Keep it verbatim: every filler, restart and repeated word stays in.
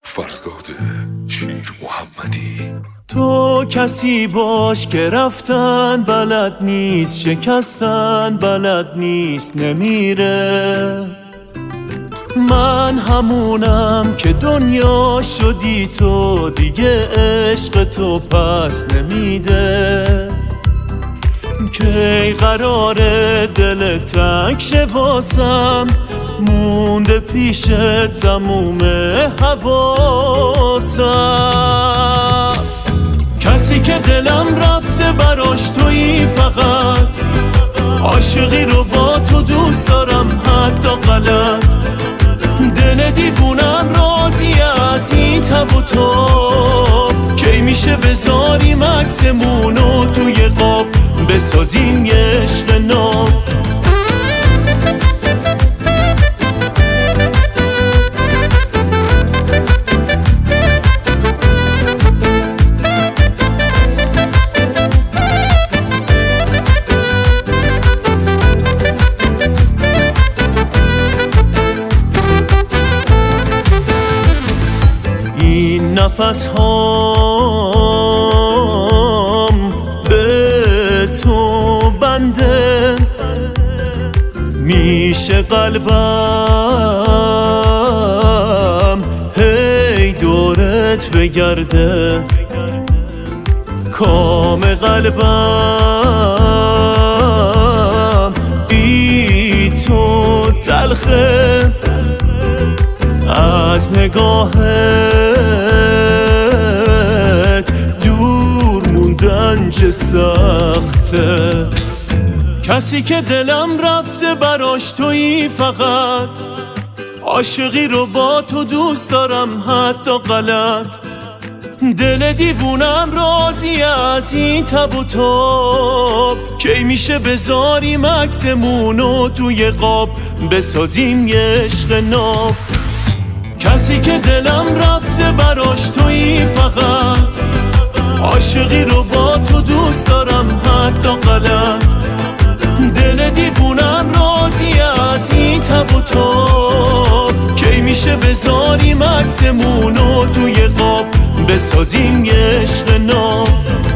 فرزاد شیر محمدی. تو کسی باش که رفتن بلد نیست، شکستن بلد نیست، نمیره. من همونم که دنیا شدی تو، دیگه عشق تو پس نمیده. کی قراره دل تنگ شه واسم، مونده پیش تموم حواسم. کسی که دلم رفته براش تویی فقط، عاشقی رو با تو دوست دارم حتی غلط. دل دیوونم راضی از این تب و تاب، کی میشه بذاریم عکسمونو توی قاب، بسازیم یه عشق ناب. این نفس هام به تو بنده، میشه قلبم هی دورت بگرده. کام قلبم بی تو تلخه، از نگاهت دور موندن چه سخته. کسی که دلم رفته براش تویی فقط، عاشقی رو با تو دوست دارم حتی غلط. دل دیوونم راضی از این تب و تاب، کی میشه بذاریم عکسمونو توی قاب، بسازیم یه عشق ناب. کسی که دلم رفته براش تویی فقط، عاشقی رو با تو دوست دارم حتی غلط. دل دیوونم راضی از این تب و تاب، کی میشه بذاریم عکسمونو توی قاب، بسازیم یه عشق ناب.